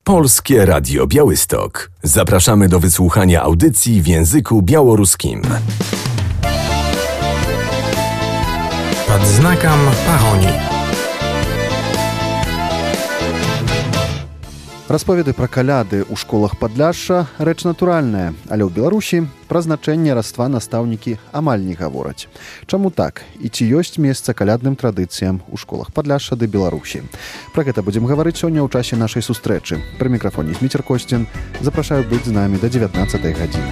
Polskie Radio Białystok. Zapraszamy do wysłuchania audycji w języku białoruskim. Pod znakом пагоні. Расповеды пра каляды ў школах Падляшша рэч натуральная, але ў Беларусі пра значэнне раства настаўнікі амаль не гавораць. Чаму так? І ці ёсць месца калядным традыцыям у школах Падляшша ды Беларусі? Пра гэта будзем гаварыць сёння ў часе нашай сустрэчы. Пры мікрафоне Зміцер Косцін. Запрашаю быць з намі да 19 гадзіны.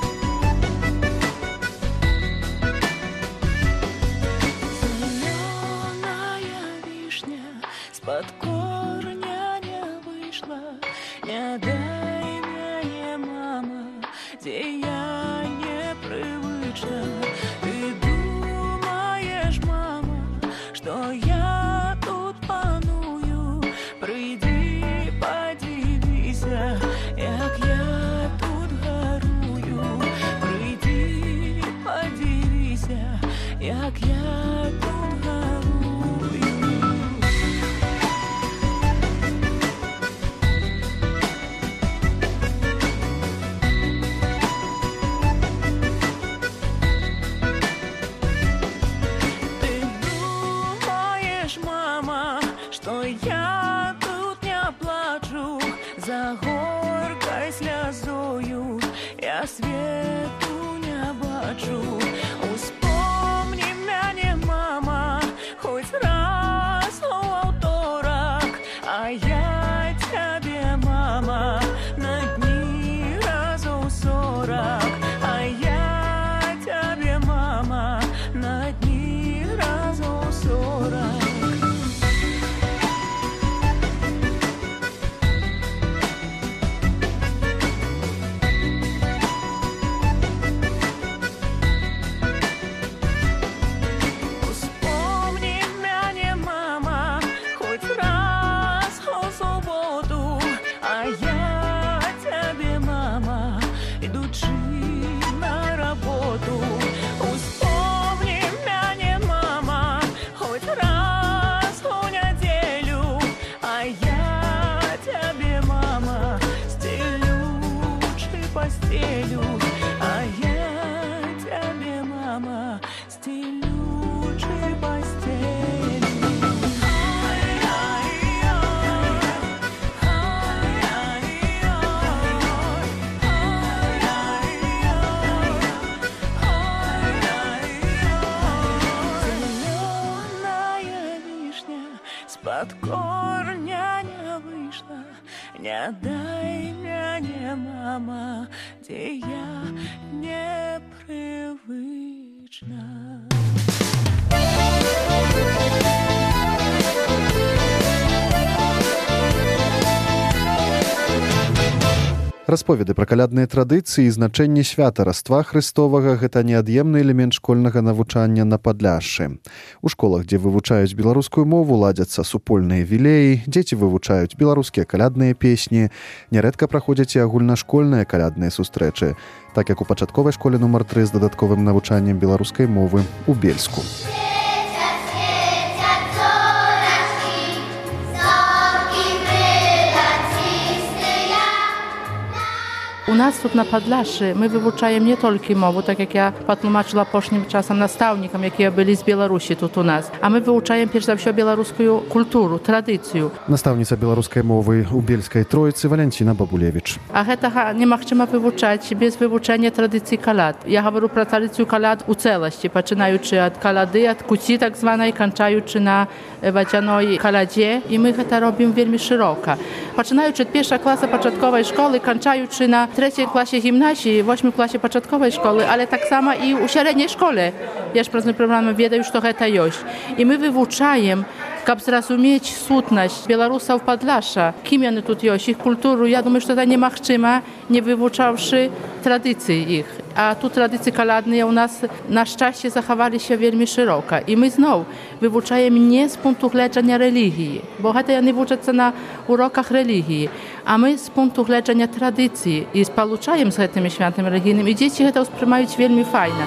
Под корня не вышла, не дай мне, мама, где я непривычна. Расповеды пра калядныя традыцыі і значэнне свята Раства Хрыстовага – гэта неад'емны элемент школьнага навучання на Падляшшы. У школах, дзе вывучаюць беларускую мову, ладзяцца супольныя вілеі, дзеці вывучаюць беларускія калядныя песні, нярэдка праходзяць і агульнашкольныя калядныя сустрэчы, так як у пачатковай школе нумар 3 з дадатковым навучаннем беларускай мовы ў Бельску. У нас тут на Падляшшы мы вывучаем не толькі мову, так як я патлумачыла апошнім часам настаўнікам, якія былі з Беларусі тут у нас, а мы вывучаем перш за ўсё беларускую культуру, традыцыю. Настаўніца беларускай мовы ў Бельскай Тройцы Валянціна Бабулевіч. А гэтага немагчыма вывучаць без вывучэння традыцый каляд. Я гавару пра традыцыю каляд у цэласці, пачынаючы ад каляды, ад куці так званай, канчаючы на вадзяной калядзе, і мы гэта робім вельмі шырока. Пачынаючы ад першага класа пачатковай школы, канчаючы на 3 klasie gimnazji, w 8 klasie początkowej szkoły, ale tak samo i u średniej szkole. Ja pracę programem wiedzie, że to jest. I my wywuczajem, kab zrozumieć sutność Białorusów Podlasza, kim oni tu jest, ich kulturę. Ja думаю, że to nie machczyma, nie wywuczawszy tradycji ich. A tu tradycje kaladne u nas na szczęście zachowali się wielmi szeroko. I my znowu wywuczajemy nie z punktu widzenia religii, bo to ja nie wywuczę na urokach religii, a my z punktu widzenia tradycji i spaluczajem z tymi świętami religijnymi. I dzieci to wspiermają wielmi fajnie.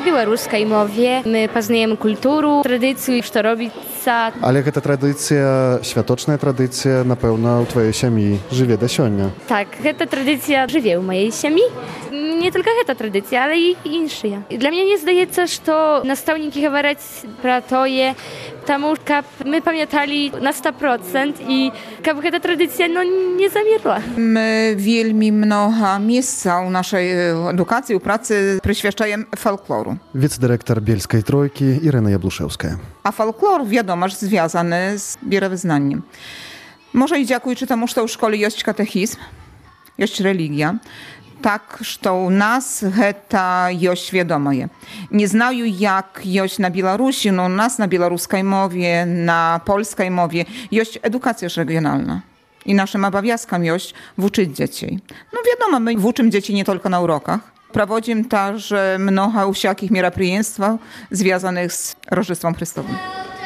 беларускай мове. Мы пазнаем культуру, традыцыю, што робіцца. Але гэта традыцыя, святочная традыцыя, напэўна, у тваёй сям'і жыве да сёння. Так, гэта традыцыя жыве ў маёй сям'і. Не толькі гэта традыцыя, але і іншыя. І для мяне здаецца, што настаўнікі гавараць пра тое, таму, каб мы памяталі на 100% і каб гэта традыцыя не замерла. My wielmi mnoha miejsca u naszej edukacji, u pracy przyświadczają folkloru. Wicedyrektor Bielskiej Trójki Irena Jabluszewska. A folklor, wiadomo, że związany z wierowyznaniem. Może i dziękuję temu, że w szkole jest katechizm, jest religia. Tak, że u nas to jest wiadome. Nie znają jak jest na Białorusi, no u nas na białoruskiej mowie, na polskiej mowie jest edukacja regionalna. I naszym obowiązkiem jest uczyć dzieci. No wiadomo, my uczymy dzieci nie tylko na urokach. Prowadzimy także mnoho wszelkich мероприятий związanych z Rożdżestwem Chrystowym.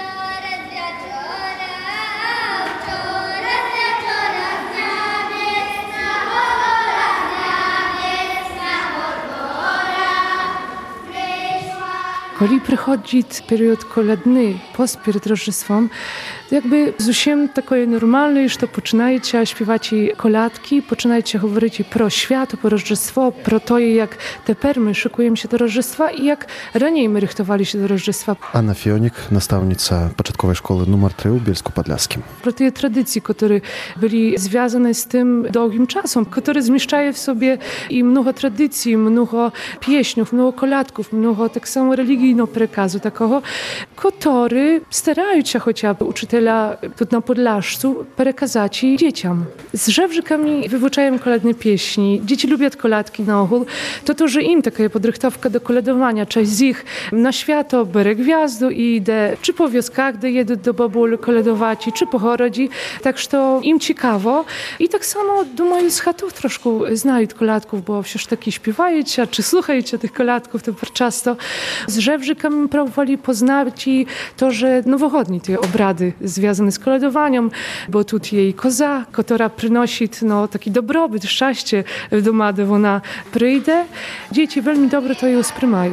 Коли приходить період колядний, пост перед Рождеством, якби зовсім такої нормальної, що починаєте співати колядки, починаєте говорити про свято, про Рождество, про те, як тепер ми шикуємося до Рождества і як раніше ми рихтувалися до Рождества. Anna Fionik, nastavnica początkowej szkoły numer 3 w Bielsku-Podlaskim. Про ті традиції, які були зв'язані з тим довгим часом, які зміщає в собі і много традицій, много піснів, много колядків, много так само religijnego przekazu takiego, który starają chociaż uczyciela тут na Podlaszcu przekazać dzieciom. Z żewrzykami wywuczają koledne pieśni. Dzieci lubią koladki na ogół. To, że im taka podrychtowka do koledowania. Część z nich na święto bierze gwiazdu i idzie, czy po wioskach, gdy jedą do babuli koledować, czy po chorodzi. Tak, że im ciekawo. I tak samo, думаю, z chatów troszkę znają koladków, bo przecież taki śpiewają, czy słuchają tych koladków, to często z żewrzykami próbowali poznać i to, że nowochodni te obrady związane z koledowaniem, bo tu jej koza, która przynosi taki dobrobyt, szczęście w domu, gdy ona przyjdzie. Dzieci bardzo dobrze to ją sprymają.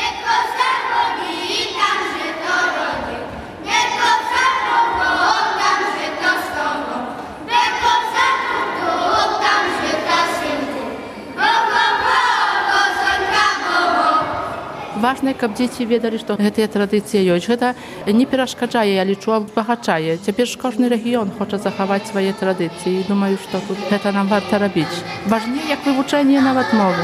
Ważne, aby dzieci wiedzieli, że te tradycje jest. To nie przeszkadza, ja liczę, wzbogacza. Teraz każdy region chce zachować swoje tradycje i думаю, że to nam warto robić. Ważniej jak wyuczenie nawet mowy.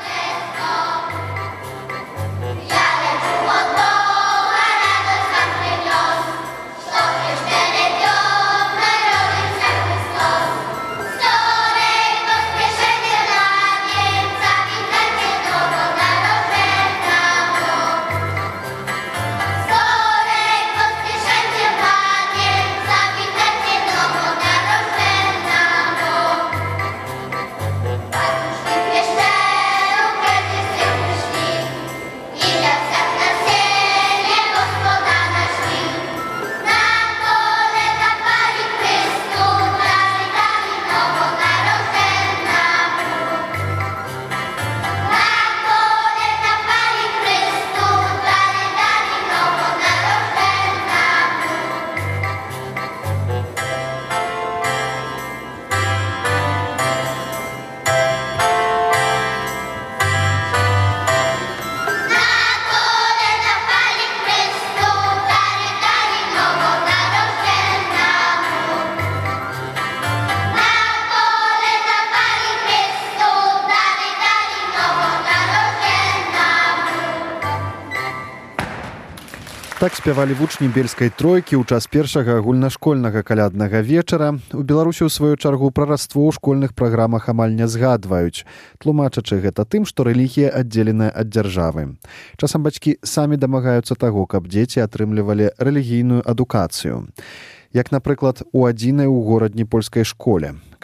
Так спявалі вучні Бельскай тройкі ў час першага агульнашкольнага каляднага вечара. У Беларусі ў сваю чаргу пра раство ў школьных праграмах амаль не згадваюць, тлумачачы гэта тым, што рэлігія аддзеленая ад дзяржавы. Часам бацькі самі дамагаюцца таго, каб дзеці атрымлівалі рэлігійную адукацыю. Як, напрыклад, у адзінай у горадні польскай школе.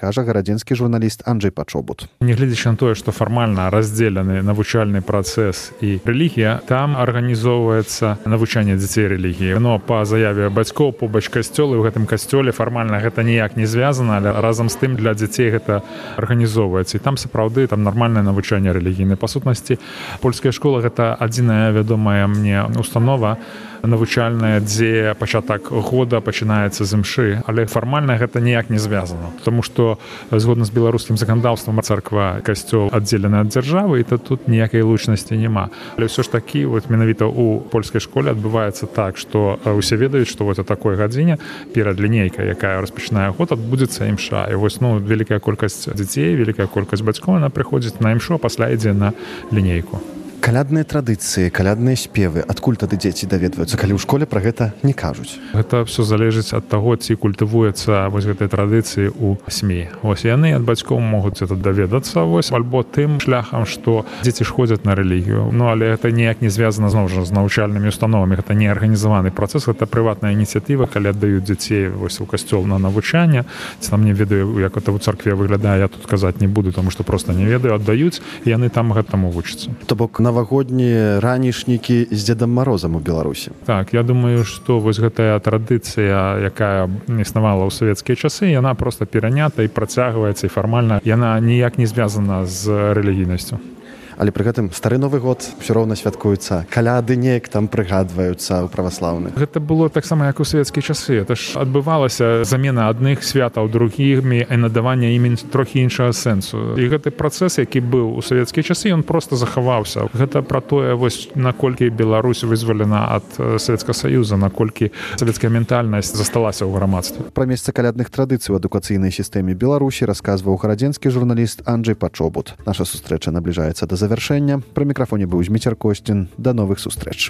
кажа гарадзенскі журналіст Анджэй Пачобут. Нягледзячы на тое, што фармальна раздзелены навучальны працэс і рэлігія, там арганізоўваецца навучанне дзяцей рэлігіі. Но па заяве бацькоў побач касцёл, і ў гэтым касцёле фармальна гэта ніяк не звязана, але разам з тым для дзяцей гэта арганізоўваецца. І там сапраўды там нармальнае навучанне рэлігійнай. Па сутнасці, польская школа гэта адзіная вядомая мне установа навучальная, дзе пачатак года пачынаецца з імшы, але фармальна гэта ніяк не звязана, тому што згодна з беларускім заканадаўствам царква касцёл аддзелены ад дзяржавы, і тут ніякай лучнасці няма. Але ўсё ж такі менавіта ў польскай школе адбываецца так, што усе ведаюць, што о такой гадзіне перад лінейкай, якая распачынае год, адбудзецца імша. І вялікая колькасць дзяцей, вялікая колькасць бацькоў, яна прыходзіць на імшу, а пасля ідзе на лінейку. Калядныя традыцыі, калядныя спевы, адкуль тады дзеці даведваюцца, калі ў школе пра гэта не кажуць? Гэта ўсё залежыць ад таго, ці культывуецца гэтыя традыцыі ў сям'і. Яны ад бацькоў могуць это даведацца, альбо тым шляхам, што дзеці ж ходзяць на рэлігію. Але гэта ніяк не звязана зноў жа з навучальнымі установамі. Гэта не арганізаваны працэс, гэта прыватная ініцыятыва, калі аддаюць дзяцей у касцёл на навучанне. Ці там не ведаю, як гэта ў царкве выглядае, я тут казаць не буду, таму што проста не ведаю, аддаюць, і яны там гэтаму вучацца. То бок навагоднія ранішнікі з Дзедам Марозам у Беларусі. Так, я думаю, што гэтая традыцыя, якая існавала ў савецкія часы, яна проста перанята і працягваецца, і фармальна яна ніяк не звязана з рэлігійнасцю. Але пры гэтым стары Новы год ўсё роўна святкуецца, каляды неяк там прыгадваюцца ў праваслаўных. Гэта было таксама, як у савецкія часы. Это ж адбывалася замена адных святаў другімі і надаванне ім трохі іншага сэнсу. І гэты працэс, які быў у савецкія часы, ён проста захаваўся. Гэта пра тое, наколькі Беларусь вызвалена ад Савецкага Саюза, наколькі савецкая ментальнасць засталася ў грамадстве. Пра месца калядных традыцый у адукацыйнай сістэме Беларусі расказваў гарадзенскі журналіст Анджэй Пачобут. Наша сустрэча набліжаецца да завяршэння. Пры мікрафоне быў Зміцер Костін. Да новых сустрэч.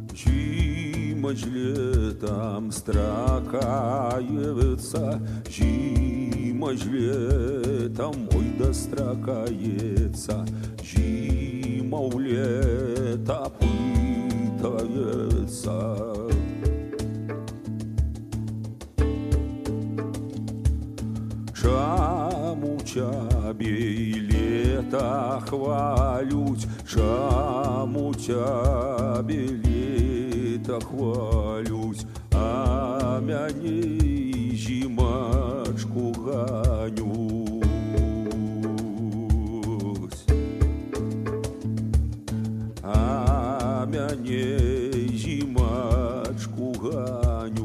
Зимоч летом стракается, зимоч летом ой да стракается, зима у лета пытается. Чаму цябе і лета хвалюць, чаму цябе лета хвалюць, а мяне і зімачку ганюць. А мяне і зімачку ганюць.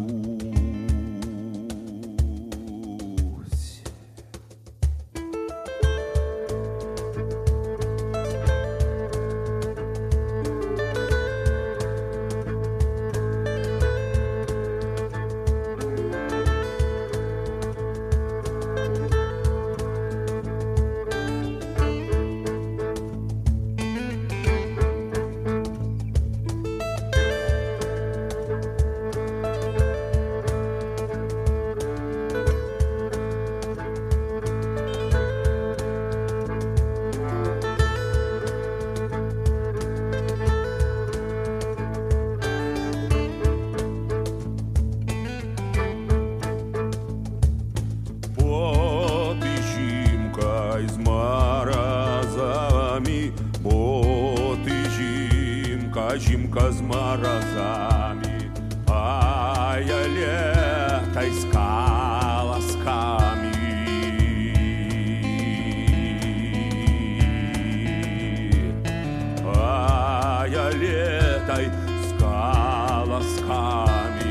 Зимка з морозами, а я летай с колосками. А я летай с колосками.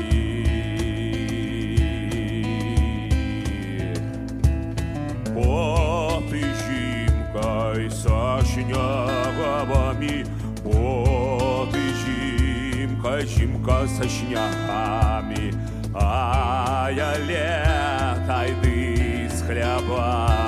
Вот и зимкой со снегами, зимка со снегами, а я летай ты с хлебами.